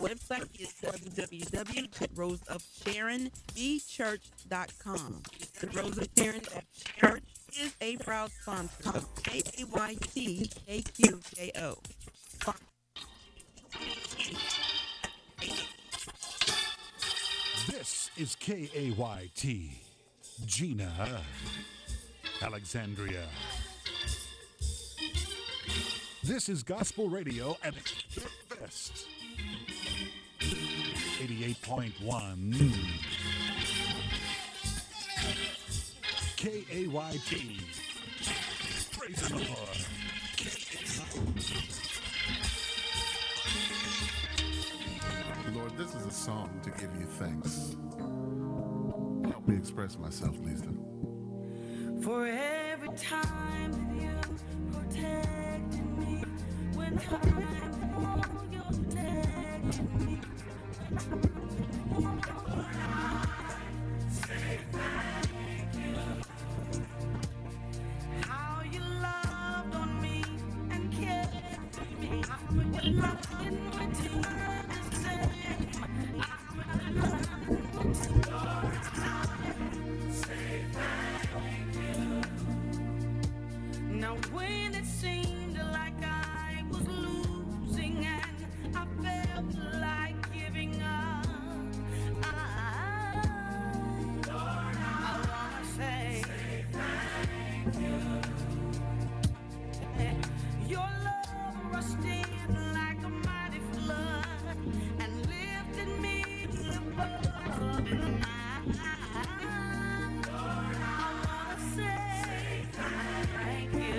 website is www.roseofsharonbchurch.com. The Rose of Sharon Church is a proud sponsor of KAYTAQJO. This is KAYT, Gina, Alexandria. This is Gospel Radio at its best. 88.1 KAYT. Praise the Lord. Lord, this is a song to give you thanks. Help me express myself, Lisa. For every time that you protected me, when time you protected me. Say thank you. How you loved on me and cared for me. I would not in return the same. I would not say thank you. Now when it seemed like I was losing and I felt like giving up, Lord, I wanna say thank you. Your love rushed in like a mighty flood and lifted me above and Lord, I wanna say thank you.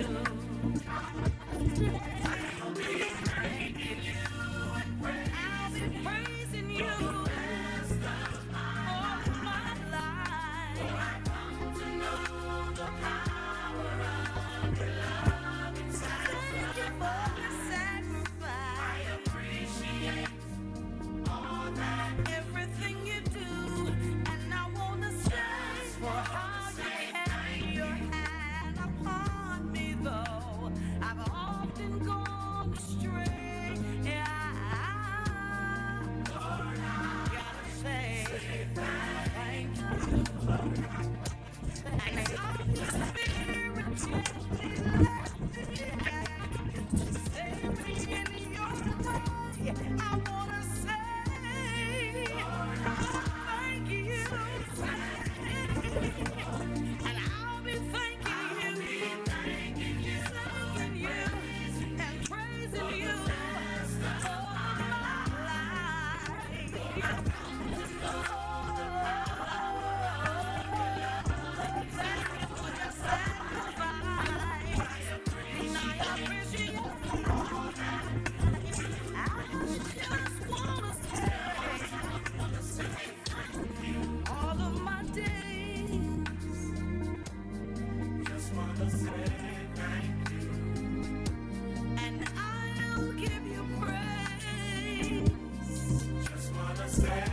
I'll be praising you all my life. I come to know the power of your love inside. Thank you for the sacrifice. I appreciate all that, everything you do, and I wanna say for how you carry your hand upon me, though I've often gone astray. Yeah, Lord, I gotta say thank you. I wanna say thank you. And I'll be thanking you, singing you, and praising you all my life. All of my days, just wanna say thank you, and I'll give you praise. Just wanna say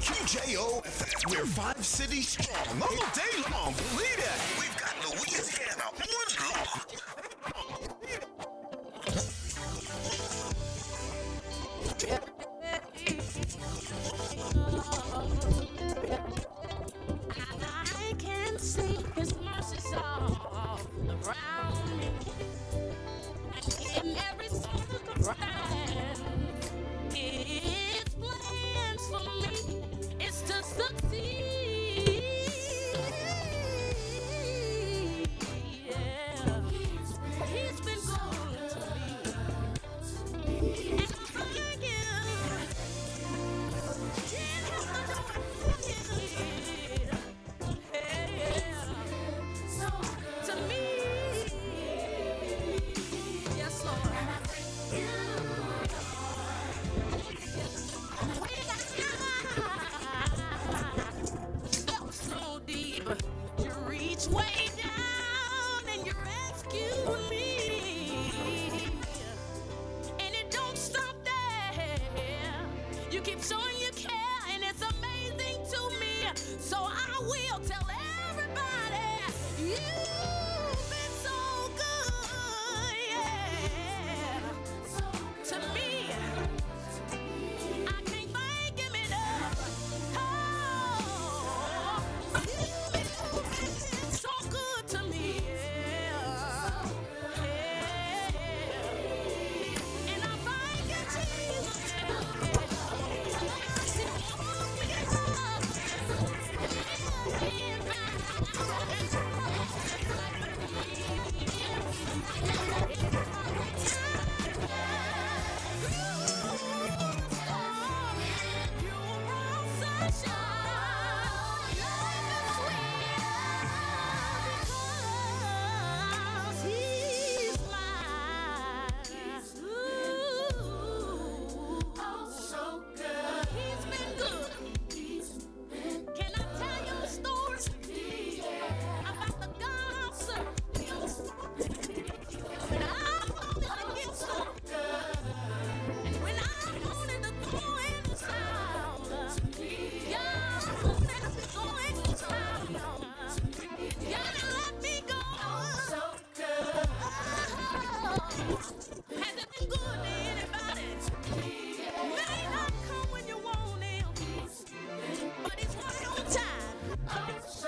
KQJO FM. We're 5 cities strong all day long. Believe that. We've got Louisiana on lock. I can see His mercy all around me. In every circumstance, His plans for me is to succeed. Yeah. He's been good to me. And I thank Him. Didn't have to do it. To me, yes, Lord. Felt so deep, you reach way down and you rescue me. And it don't stop there. You keep showing you care, and it's amazing to me. So I will tell everybody you've been so good, yeah. To me, I can't thank Him enough. Oh, you've been so good to me, yeah. And I thank you, He's mine. So good. He's been good. Can I tell you a story about the gossip? When I wanted to get so good, and when I wanted to go in the sound, yeah, I wanted to go in the sound. Yeah, let me go. So good. Has it been good to anybody? May not come when you want Him, but He's right on time. So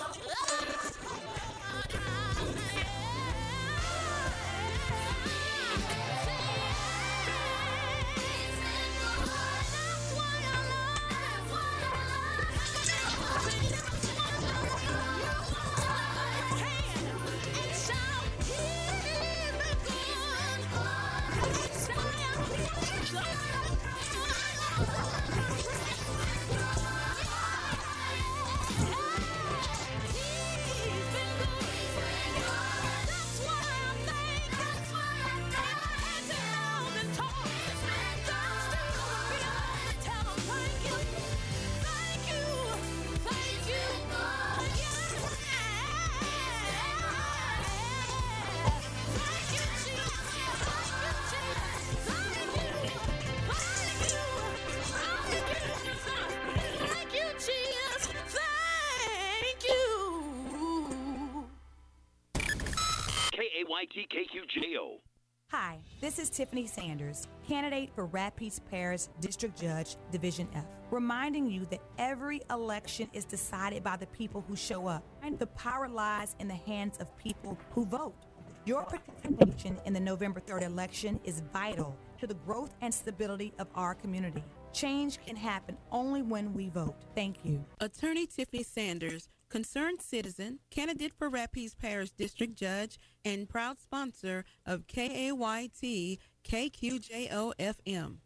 KAYT-KQJO. Hi, this is Tiffany Sanders, candidate for Rapides Parish District Judge, Division F, reminding you that every election is decided by the people who show up, and the power lies in the hands of people who vote. Your participation in the November 3rd election is vital to the growth and stability of our community. Change can happen only when we vote. Thank you. Attorney Tiffany Sanders, concerned citizen, candidate for Rapides Parish District Judge, and proud sponsor of KAYT KQJO FM.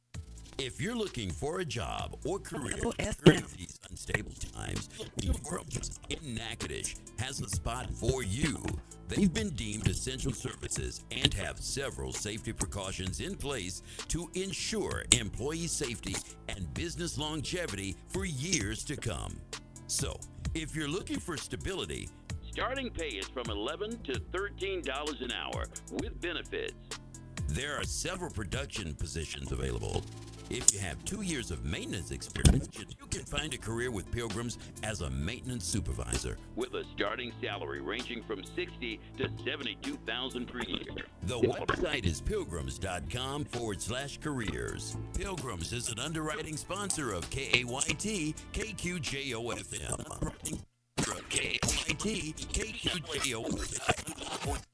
If you're looking for a job or career OFM. during these unstable times, Your Trust in Natchitoches has a spot for you. They've been deemed essential services and have several safety precautions in place to ensure employee safety and business longevity for years to come. So, if you're looking for stability, Starting pay is from $11 to $13 an hour with benefits. there are several production positions available. If you have 2 years of maintenance experience, you can find a career with Pilgrims as a maintenance supervisor with a starting salary ranging from $60,000 to $72,000 per year. The website is pilgrims.com/careers. Pilgrims is an underwriting sponsor of KAYT KQJOFM. KAYT KQJOFM.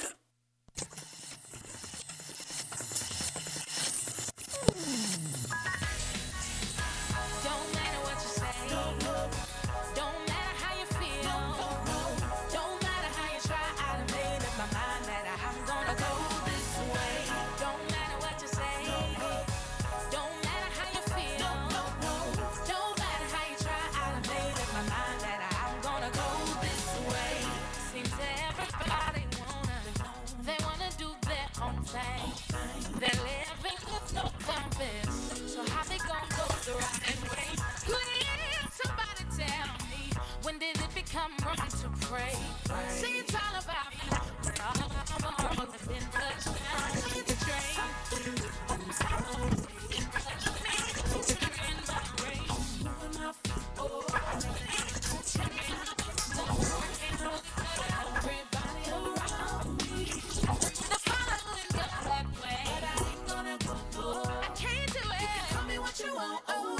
Don't matter what you say. Don't matter how you feel. Don't matter how you try. I done made up my mind that I'm gonna go this way. Don't matter what you say. Don't matter how you feel. Don't matter how you try. I done made up my mind that I'm gonna go this way. Seems everybody they wanna do their own thing. They're living with no compass. So how they gonna go the right way? Please, somebody tell me, when did it become wrong to pray? See, it's all about been touchdown the train. Everybody around me. The following go that way. But I ain't gonna go. I can't do it. Tell me what you want.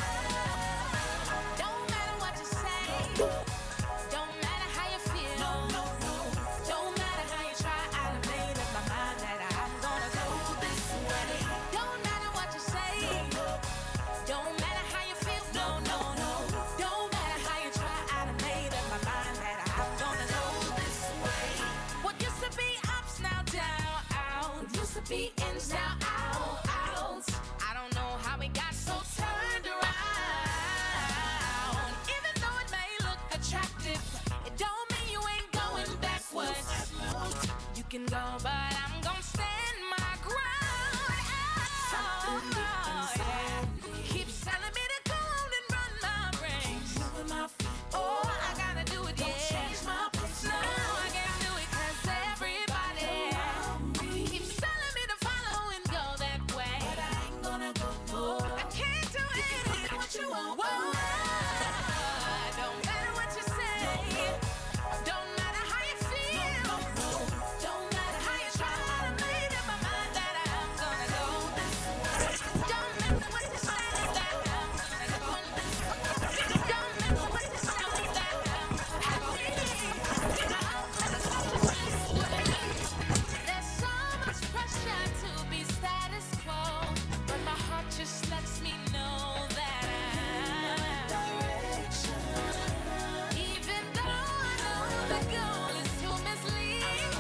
Don't matter what you say. Don't matter how you feel. Don't matter how you try. I done made up my mind that I'm gonna go this way. Don't matter what you say. Don't matter how you feel. Don't matter how you try. I done made up my mind that I'm gonna go this way. What used to be ups now down, out. What used to be ins now out. I don't know how we got so turned around. Even though it may look attractive, it don't mean you ain't going backwards. You can go, but I'm gonna stand my ground. Yeah. Keep telling me to go on and run my race. Oh, I gotta do it, yeah. Change my place. No, I can't do it 'cause everybody keeps telling me to follow and go that way. But I ain't gonna go. I can't do it. What you want? Whoa. Don't matter what you say. Don't matter how you feel. Don't matter how you try. I done made up my mind that I'm gonna go this way. Don't matter what you say that I'm gonna go this way. Don't matter what you say that I'm happy. There's so much pressure to be status quo, but my heart just lets me know that even though I know the goal is to mislead,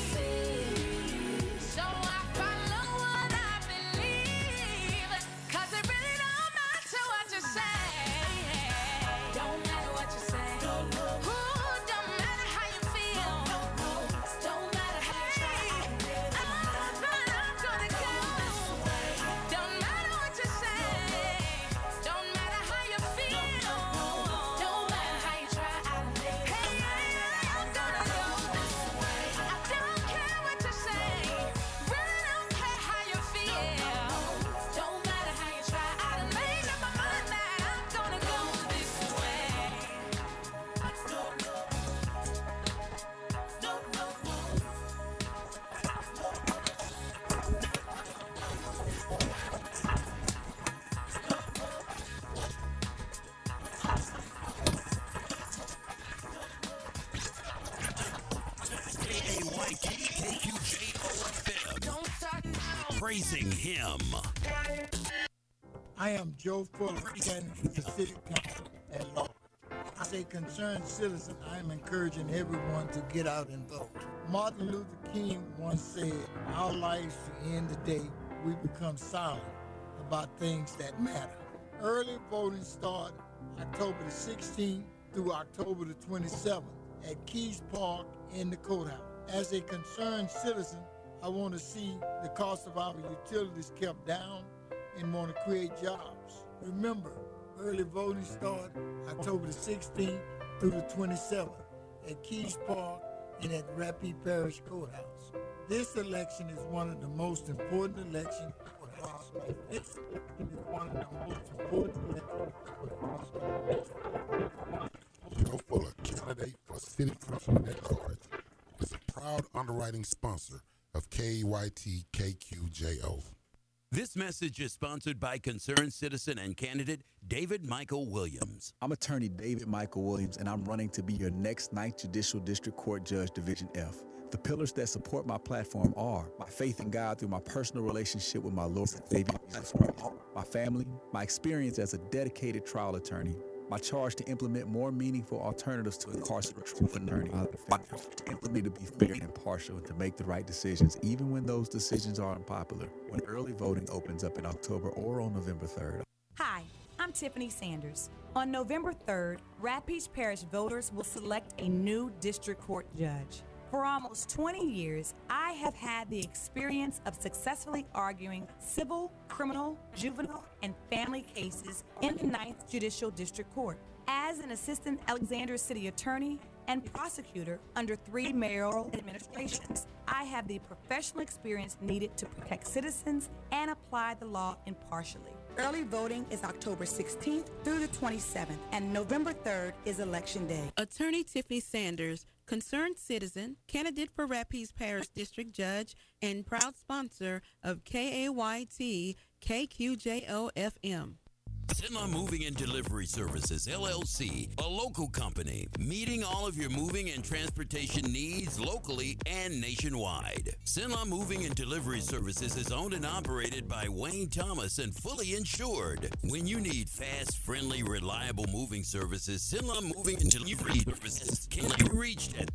so I follow what I believe, 'cause it really don't matter what you say. Don't matter what you say. Ooh, don't matter how you feel. Don't matter how you try. I'm gonna go. Don't matter what you say. Don't matter how you feel. Don't matter how you try. Hey, I'm gonna go this way. I don't care what you say. Really don't care how you feel. Don't matter how you try. I done made up my mind that I'm gonna go this way. KAYT KQJOFM. Don't start now. Praising him. I am Joe Fuller, candidate for the City Council at large. As a concerned citizen, I am encouraging everyone to get out and vote. Martin Luther King once said, our lives to end the day we become silent about things that matter. Early voting started October the 16th through October the 27th at Keys Park in the courthouse. As a concerned citizen, I want to see the cost of our utilities kept down and want to create jobs. Remember, early voting started October the 16th through the 27th at Keys Park and at Rapid Parish Courthouse. This election is one of the most important elections prospect. This is one of the most important Joe Fuller, candidate for City Councilman at Large, is a proud underwriting sponsor of KYT KQJO. This message is sponsored by concerned citizen and candidate David Michael Williams. I'm attorney David Michael Williams, and I'm running to be your next Ninth Judicial District Court Judge, Division F. The pillars that support my platform are my faith in God through my personal relationship with my Lord and Savior, my family, my experience as a dedicated trial attorney, my charge to implement more meaningful alternatives to incarceration for learning, to implement to be fair and impartial and to make the right decisions, even when those decisions are unpopular, when early voting opens up in October or on November 3rd. Hi, I'm Tiffany Sanders. On November 3rd, Rapides Parish voters will select a new district court judge. For almost 20 years, I have had the experience of successfully arguing civil, criminal, juvenile, and family cases in the 9th Judicial District Court. As an assistant Alexandria City Attorney and prosecutor under 3 mayoral administrations, I have the professional experience needed to protect citizens and apply the law impartially. Early voting is October 16th through the 27th, and November 3rd is Election Day. Attorney Tiffany Sanders, concerned citizen, candidate for Rapides Parish District Judge, and proud sponsor of KAYT KQJO FM. Zenla Moving and Delivery Services, LLC, a local company, meeting all of your moving and transportation needs locally and nationwide. Zenla Moving and Delivery Services is owned and operated by Wayne Thomas and fully insured. When you need fast, friendly, reliable moving services, Zenla Moving and Delivery Services can be reached at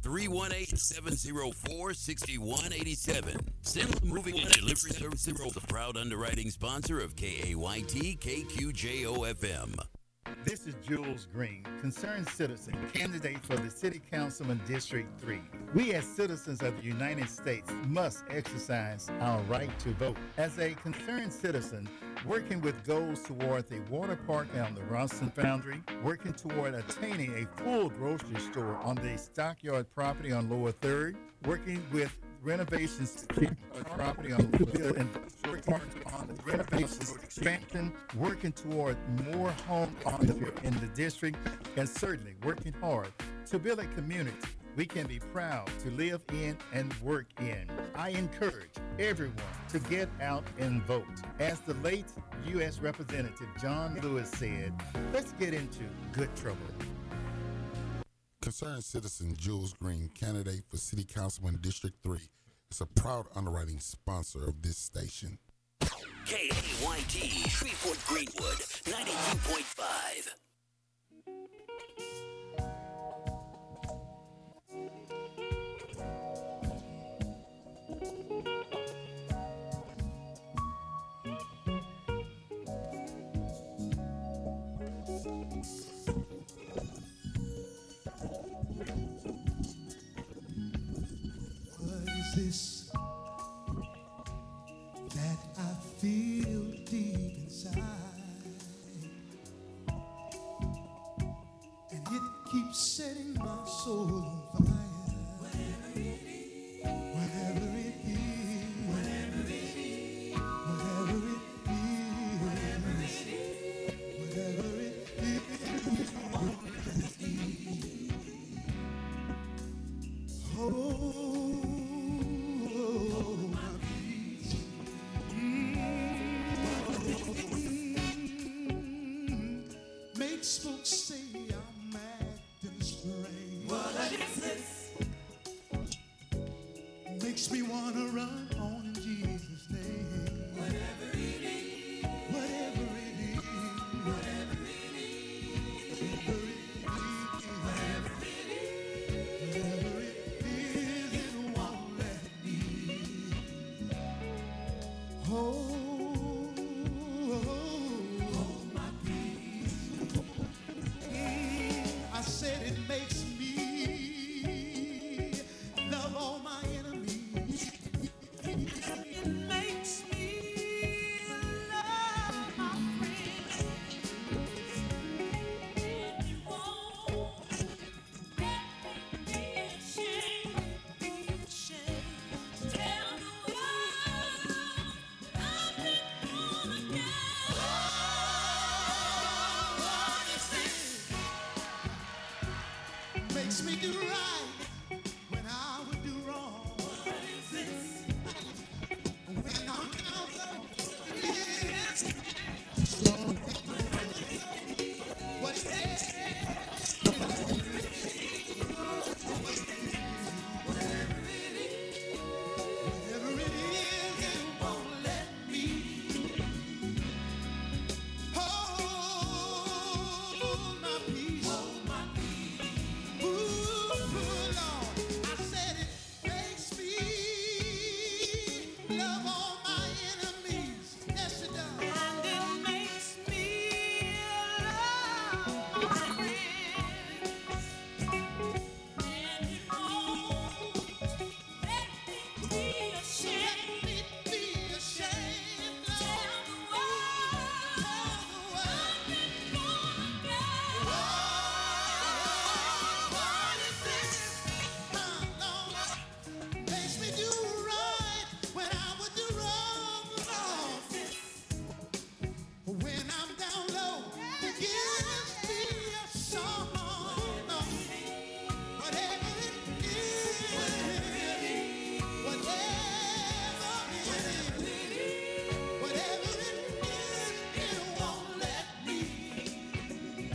318-704-6187. Zenla Moving and Delivery Services is a proud underwriting sponsor of KAYT KQJO FM. This is Jules Green, concerned citizen, candidate for the City Councilman District 3. We as citizens of the United States must exercise our right to vote. As a concerned citizen, working with goals toward the water park on the Ralston Foundry, working toward attaining a full grocery store on the Stockyard property on Lower 3rd, working with renovations to keep property on the field and working on the renovations expansion, working toward more home ownership in the district, and certainly working hard to build a community we can be proud to live in and work in. I encourage everyone to get out and vote. As the late U.S. Representative John Lewis said, let's get into good trouble. Concerned citizen Jules Green, candidate for City Councilman District 3, is a proud underwriting sponsor of this station. KAYT, Shreveport Greenwood, 92.5. This that I feel deep inside, and it keeps setting my soul on fire. Whatever it is, whatever it is, whatever it is, whatever it is, whatever it is. Oh. Makes folks say I'm acting strange. What a distance makes me do right when I would do wrong. What is this? When I'm down low, yes. What is this? Whatever it is, it won't let me hold my peace. Hold my peace. Ooh, Lord, I said it makes me love all my enemies. Yes, it does. And it makes me love my friends. And it won't let me be ashamed. Let me be ashamed. Tell the world I've been born again. What is this? Lord, makes me do right when I would do wrong. Lord, when I'm down low, it gives me a song. Whatever it is, whatever it is, it won't let me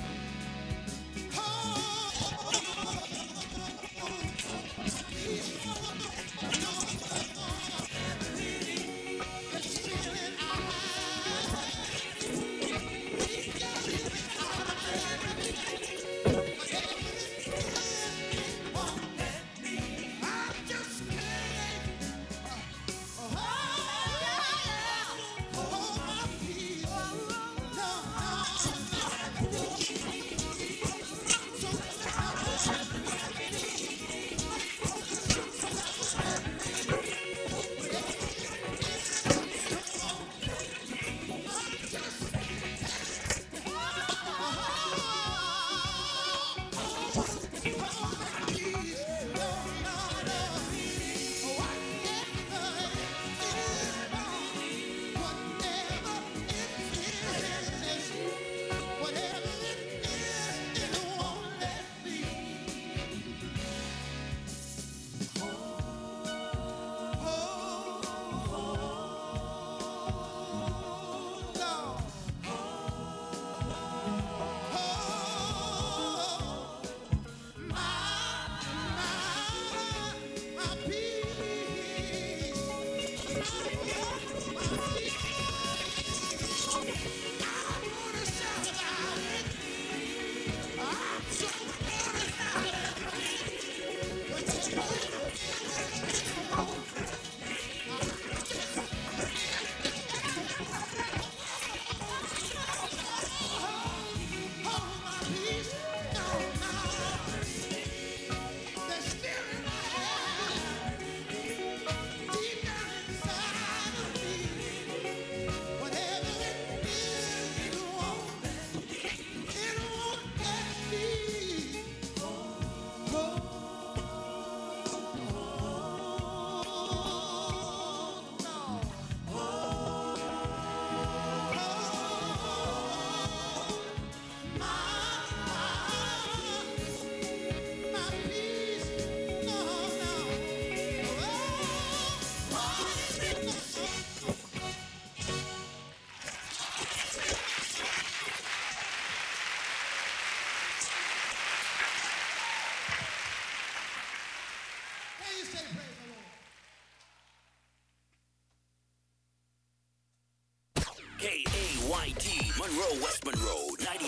KAYT, Monroe, West Monroe,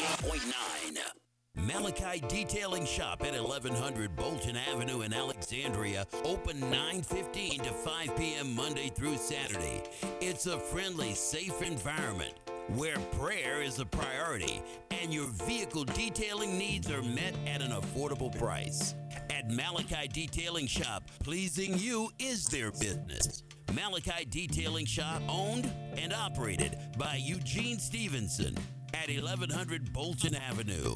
98.9. Malachi Detailing Shop at 1100 Bolton Avenue in Alexandria, open 9:15 to 5 p.m. Monday through Saturday. It's a friendly, safe environment where prayer is a priority and your vehicle detailing needs are met at an affordable price. At Malachi Detailing Shop, pleasing you is their business. Malachi Detailing Shop, owned and operated by Eugene Stevenson at 1100 Bolton Avenue.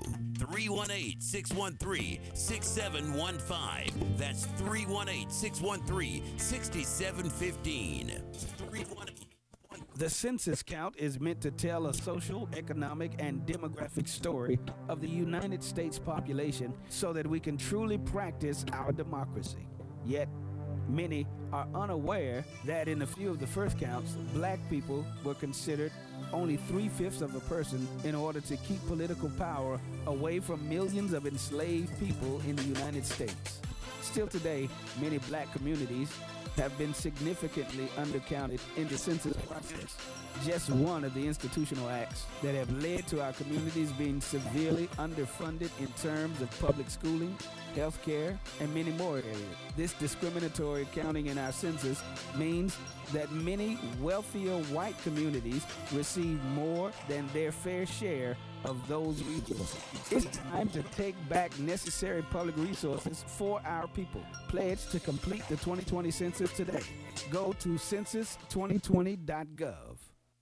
318-613-6715. That's 318-613-6715. 318 The census count is meant to tell a social, economic, and demographic story of the United States population so that we can truly practice our democracy. Yet, many are unaware that in a few of the first counts, black people were considered only 3/5 of a person in order to keep political power away from millions of enslaved people in the United States. Still today, many black communities have been significantly undercounted in the census process. Just one of the institutional acts that have led to our communities being severely underfunded in terms of public schooling, health care, and many more areas. This discriminatory counting in our census means that many wealthier white communities receive more than their fair share of those resources. It's time to take back necessary public resources for our people. Pledge to complete the 2020 census today. Go to census2020.gov.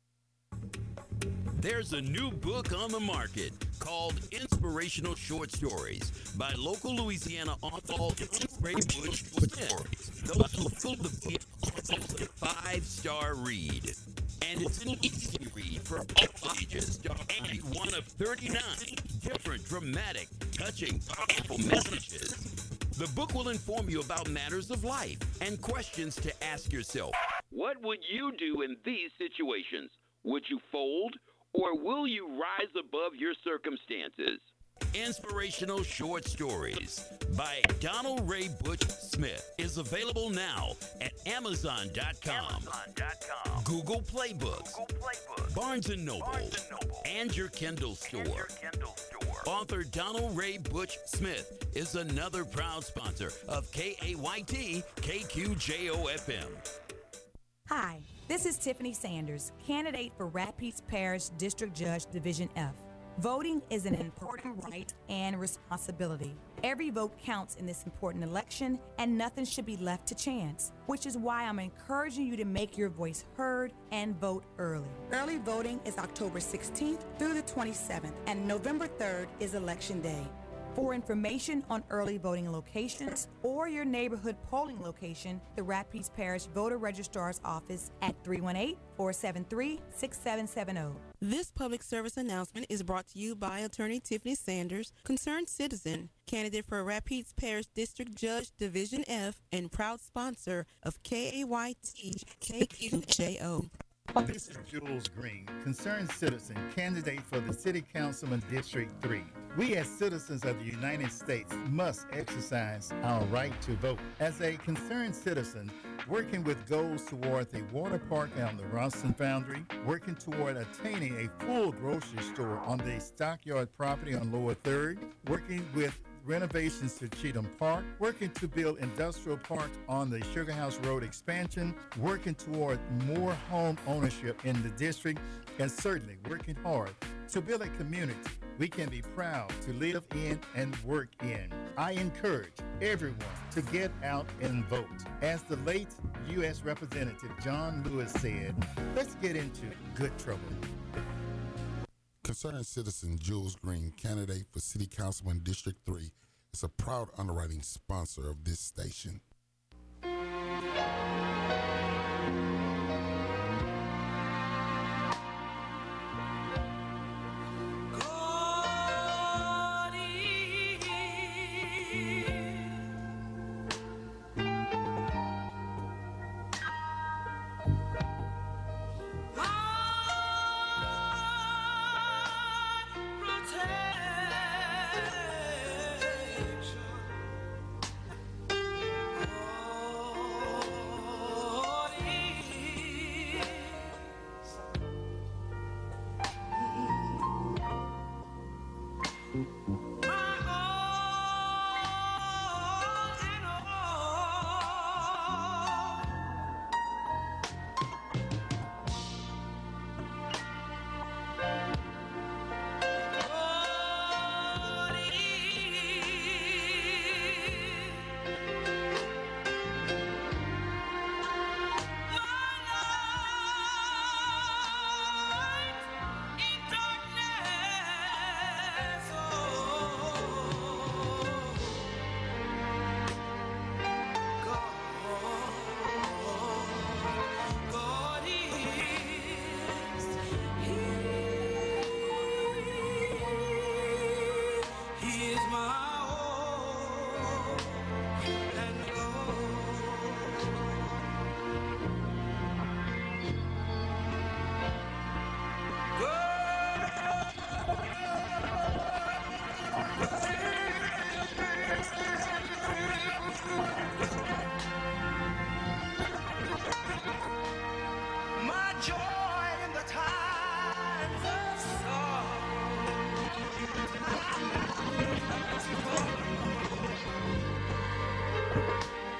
There's a new book on the market called Inspirational Short Stories by local Louisiana author Ray Bush Stories. Those who fill the book are a 5-star read. And it's an easy read for all ages. And one of 39 different dramatic, touching, powerful messages. The book will inform you about matters of life and questions to ask yourself. What would you do in these situations? Would you fold, or will you rise above your circumstances? Inspirational Short Stories by Donald Ray Butch Smith is available now at Amazon.com, Google Play Books, Barnes & Noble, and your Kindle store. Author Donald Ray Butch Smith is another proud sponsor of KAYT KQJO FM. Hi, this is Tiffany Sanders, candidate for Rapides Parish District Judge Division F. Voting is an important right and responsibility. Every vote counts in this important election, and nothing should be left to chance, which is why I'm encouraging you to make your voice heard and vote early. Early voting is October 16th through the 27th, and November 3rd is Election Day. For information on early voting locations or your neighborhood polling location, the Rapides Parish Voter Registrar's Office at 318-473-6770. This public service announcement is brought to you by Attorney Tiffany Sanders, concerned citizen, candidate for Rapides Parish District Judge Division F, and proud sponsor of KAYT KQJO. This is Jules Green, concerned citizen, candidate for the City Councilman District 3. We as citizens of the United States must exercise our right to vote. As a concerned citizen, working with goals toward a water park on the Ralston Foundry, working toward attaining a full grocery store on the Stockyard property on Lower 3rd, working with renovations to Cheatham Park, working to build industrial parks on the Sugar House Road expansion, working toward more home ownership in the district, and certainly working hard to build a community we can be proud to live in and work in. I encourage everyone to get out and vote. As the late U.S. Representative John Lewis said, let's get into good trouble. Concerned citizen Jules Green, candidate for City Councilman District 3, is a proud underwriting sponsor of this station. My joy in the times of sorrow.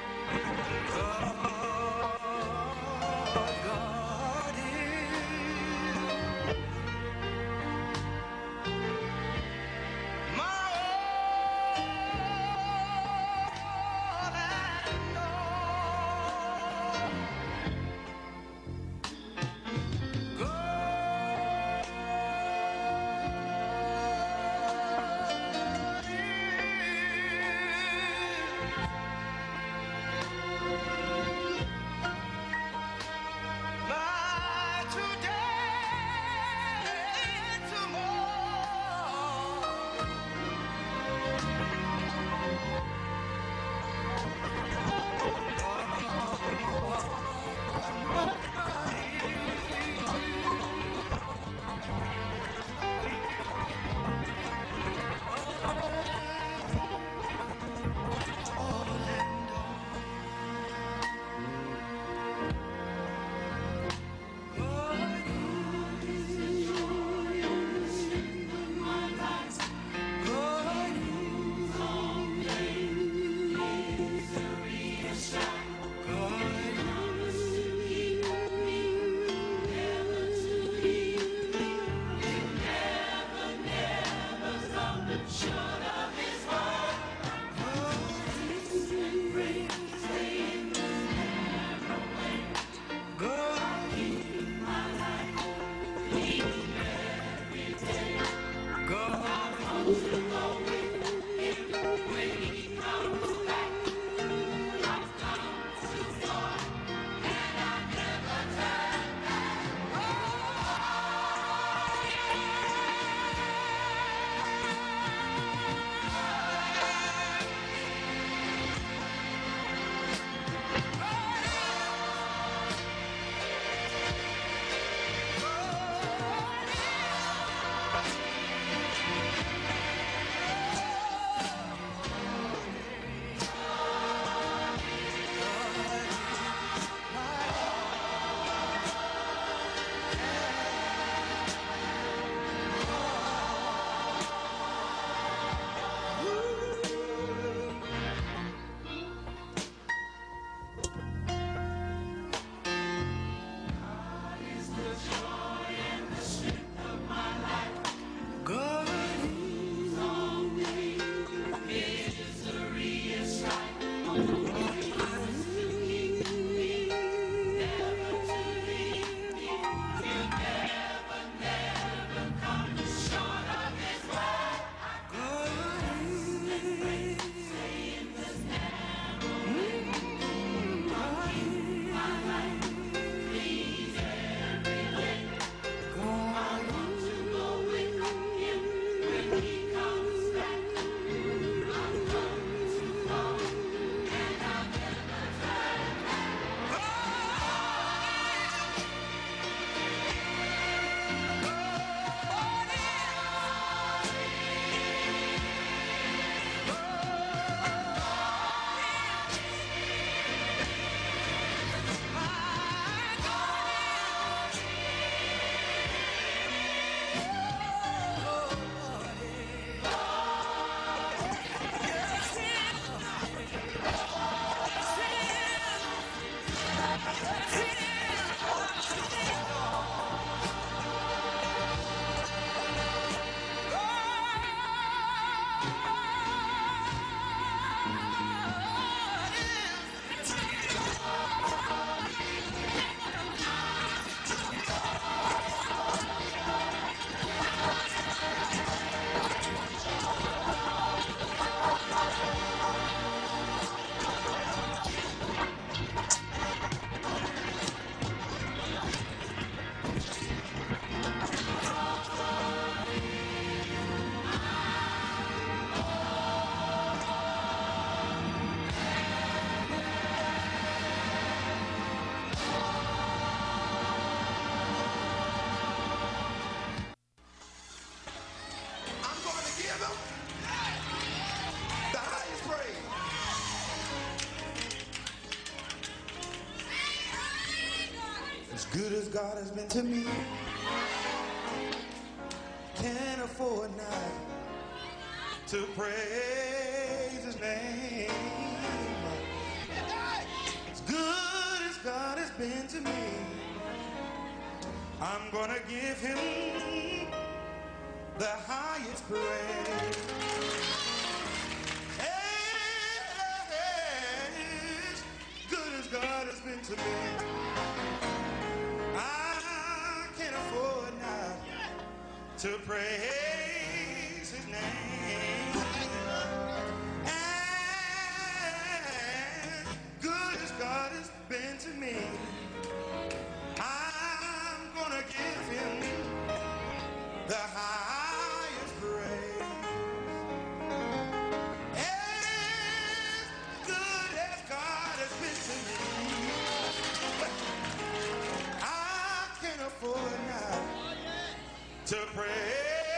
Good as God has been to me, can't afford not to praise his name. As good as God has been to me, I'm gonna give him the highest praise. As good as God has been to me, I can't afford not to praise his name. As good as God has been to me, I'm gonna give him the highest praise. As good as God has been to me, I can't afford now to praise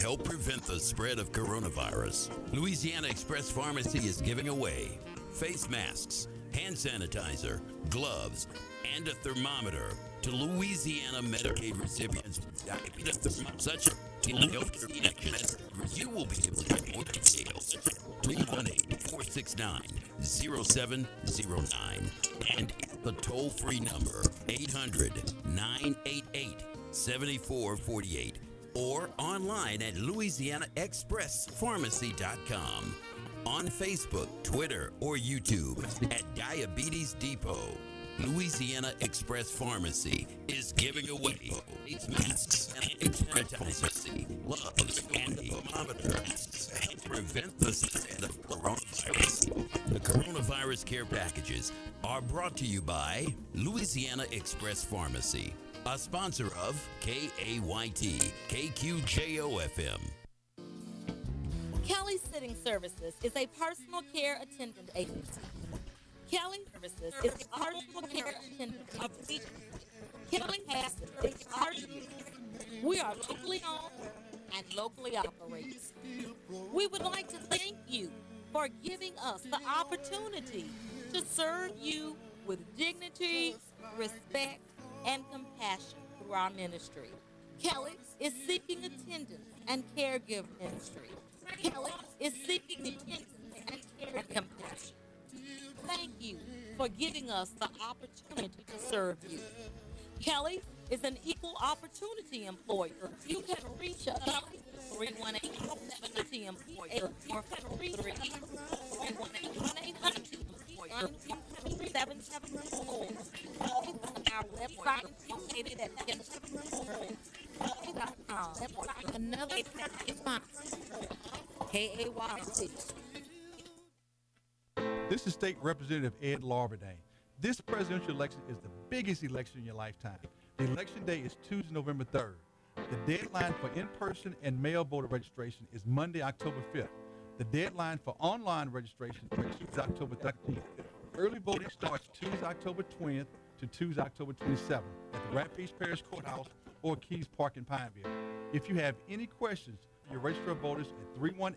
help prevent the spread of coronavirus. Louisiana Express Pharmacy is giving away face masks, hand sanitizer, gloves, and a thermometer to Louisiana Medicaid recipients with diabetes. Such a healthcare connection. You will be able to get more details. 318-469-0709 and the toll-free number 800-988-7448 or online at LouisianaExpressPharmacy.com. On Facebook, Twitter, or YouTube at Diabetes Depot. Louisiana Express Pharmacy is giving away face masks and sanitizer, gloves, and thermometers to prevent the spread of coronavirus. The coronavirus care packages are brought to you by Louisiana Express Pharmacy, a sponsor of KAYT, KQJO-FM. Kelly Sitting Services is a personal care attendant agency. Kelly Services is a personal care attendant agency. Kelly has We are locally owned and locally operated. We would like to thank you for giving us the opportunity to serve you with dignity, respect, and compassion through our ministry. Kelly is seeking attendance and caregiver ministry. Kelly is seeking attendance and care and compassion. Thank you for giving us the opportunity to serve you. Kelly is an equal opportunity employer. You can reach us at 318-70 employer or 318-774. Our website located at another KAYT. This is State Representative Ed Larberdane. This presidential election is the biggest election in your lifetime. The election day is Tuesday, November 3rd. The deadline for in-person and mail voter registration is Monday, October 5th. The deadline for online registration is Tuesday, October 13th. Early voting starts Tuesday, October 20th to Tuesday, October 27th at the Rapides Parish Courthouse or Keys Park in Pineville. If you have any questions, your register of voters at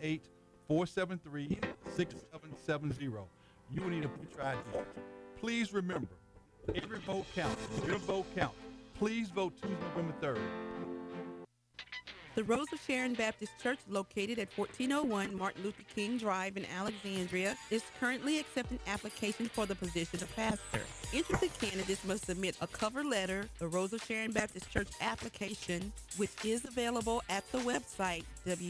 318-473-6770. You will need a picture ID. Please remember, every vote counts. Your vote counts. Please vote Tuesday, November 3rd. The Rose of Sharon Baptist Church, located at 1401 Martin Luther King Drive in Alexandria, is currently accepting applications for the position of pastor. Interested candidates must submit a cover letter, the Rose of Sharon Baptist Church application, which is available at the website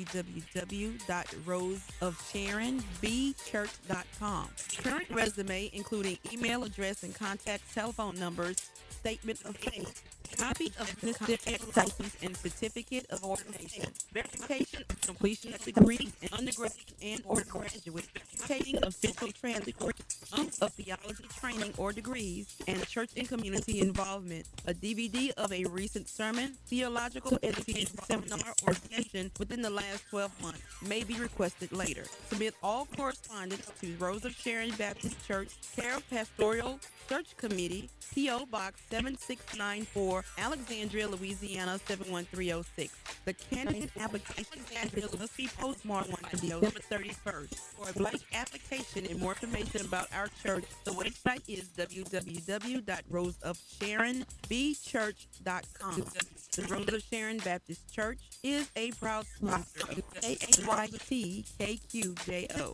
www.roseofsharonbchurch.com. Current resume, including email address and contact telephone numbers, statement of faith, copy of business exercises, and certificate of ordination, verification of completion of degrees in undergraduate and or graduate, verification of official transcripts of theology training or degrees, and church and community involvement. A DVD of a recent sermon, theological education seminar, or session within the last 12 months may be requested later. Submit all correspondence to Rose of Sharon Baptist Church, care of Pastoral Church Committee, P.O. Box 7694, Alexandria, Louisiana 71306. The candidate application must be postmarked on November 31st. For a blank application and more information about our church, the website is www.roseofsharonbchurch.com. The Rose of Sharon Baptist Church is a proud sponsor of KAYT KQJO.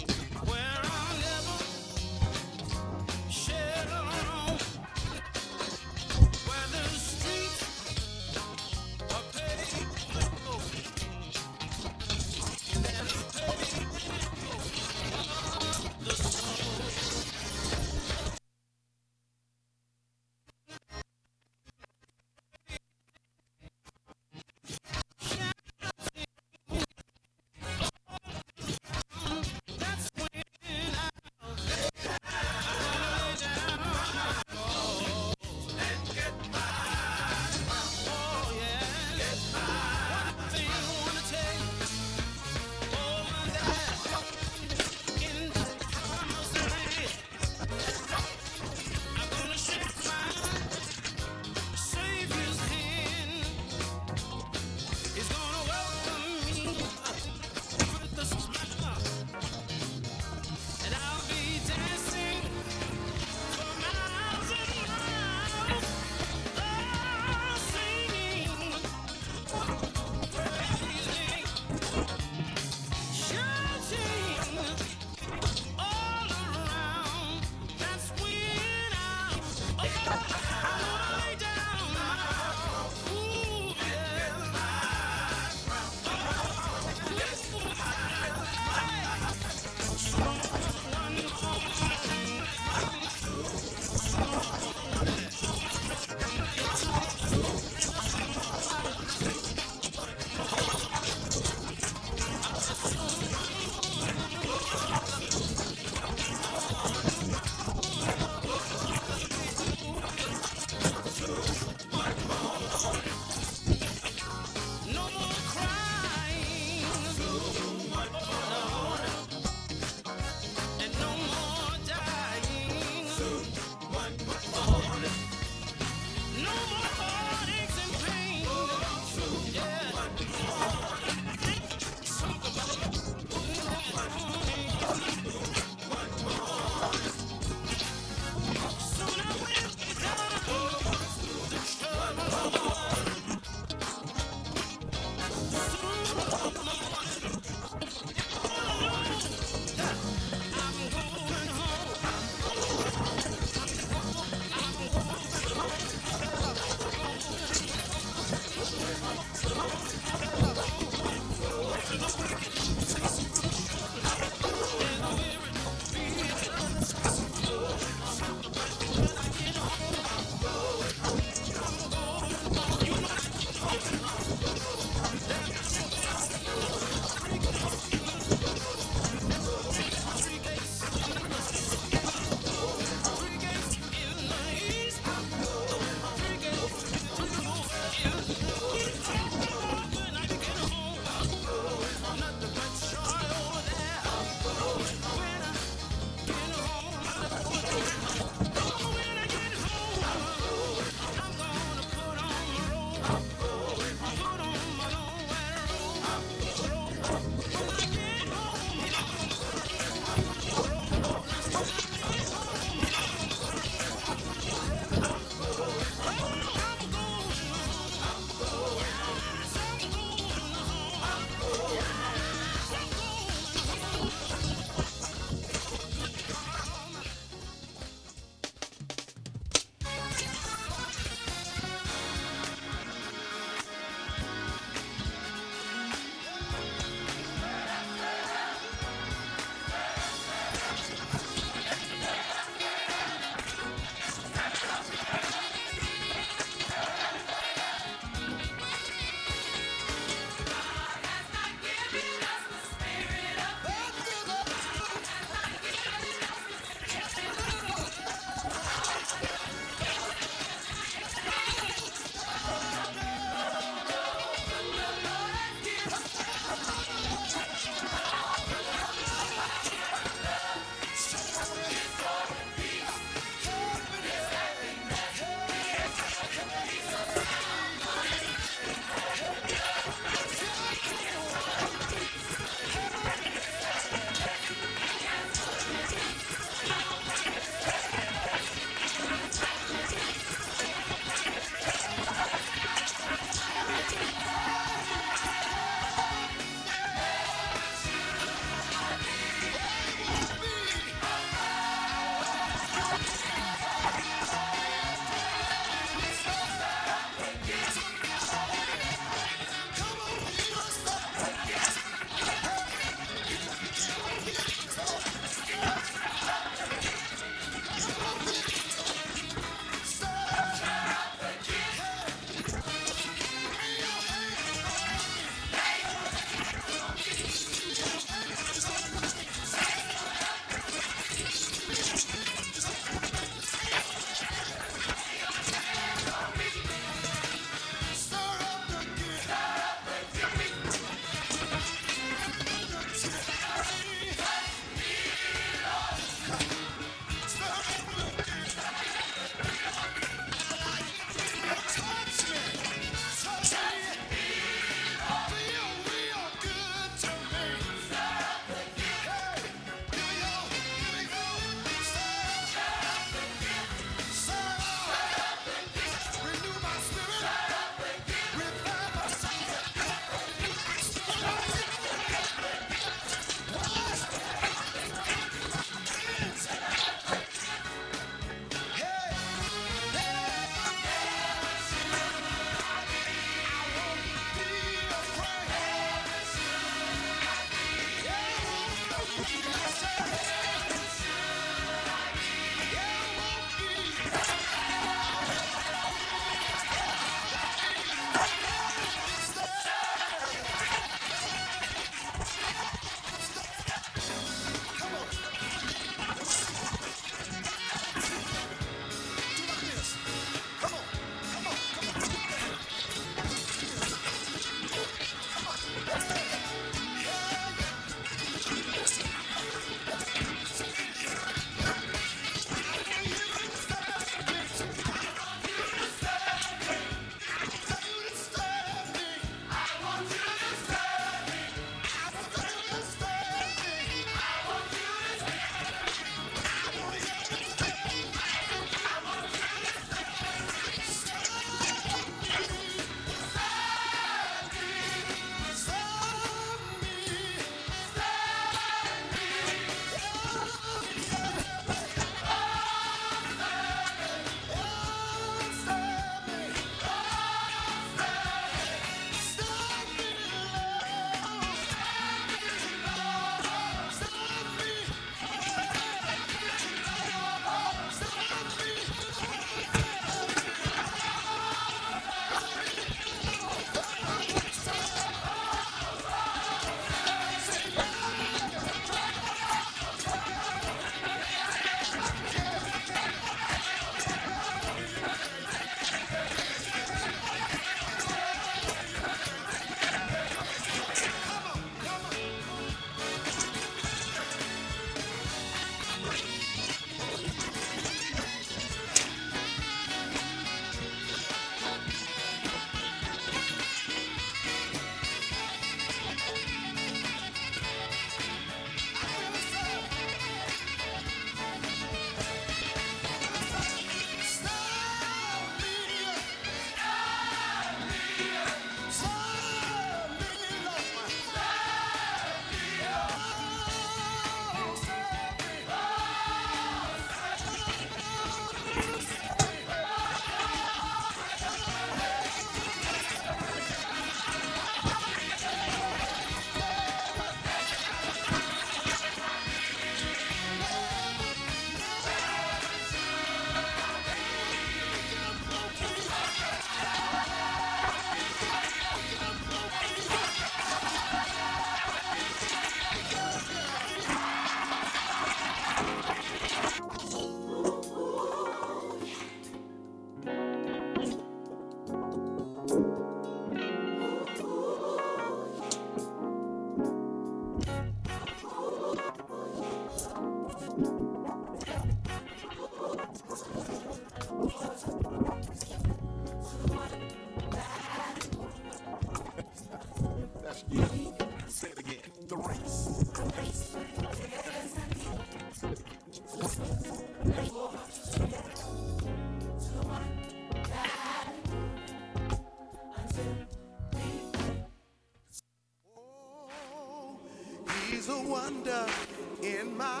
There's a wonder in my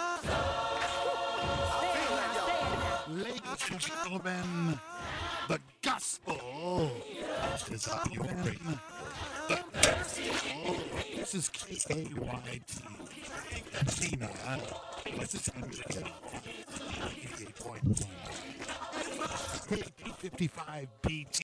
Ladies and gentlemen, the gospel is on your radio. The gospel. This is KAYT. Tina, what's the time of the 88.1. K255 BT.